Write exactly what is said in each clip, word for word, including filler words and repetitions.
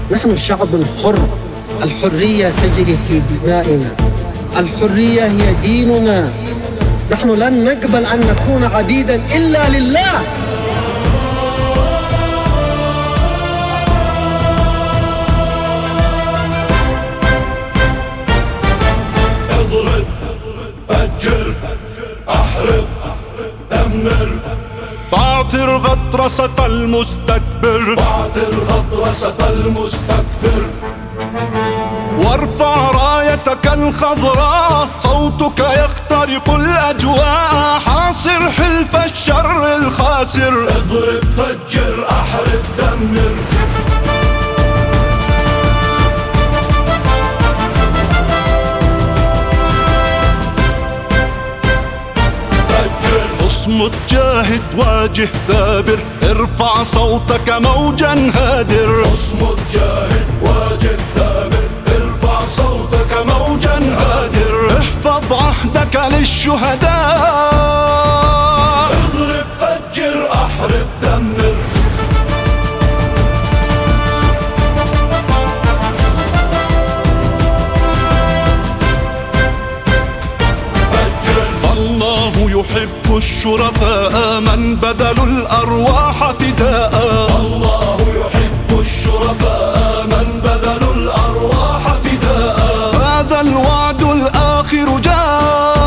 نحن شعب حر، الحرية تجري في دمائنا، الحرية هي ديننا. نحن لن نقبل أن نكون عبيدا إلا لله. اضرب، فجر، احرق، دمر، بعثر غطرسة المستكبر، بعثر غطرسة المستكبر، وارفع رايتك الخضراء، صوتك يخترق الأجواء، حاصر حلف الشر الخاسر. اضرب، فجر، احرق، دمر، اصمت، جاهد، واجه، ثابر، ارفع صوتك موجا هادر. اصمت، جاهد، واجه، ثابر، ارفع صوتك موجا هادر. احفظ عهدك للشهداء، اضرب، فجر، احرق، دمر، يحب الشرفاء من بذلوا الأرواح فداء. الله يحب الشرفاء من بذلوا الأرواح فداء. هذا الوعد الآخر جاء،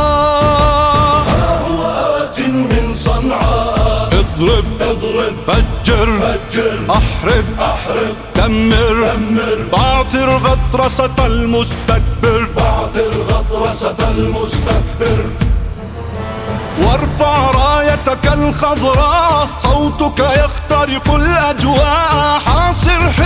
ها هو آت من صنعاء. اضرب، اضرب، فجر، فجر، احرق، احرق، دمر، دمر، بعثر غطرسة المستكبر، بعثر غطرسة المستكبر، وارفع رايتك الخضراء، صوتك يخترق الأجواء، حاصر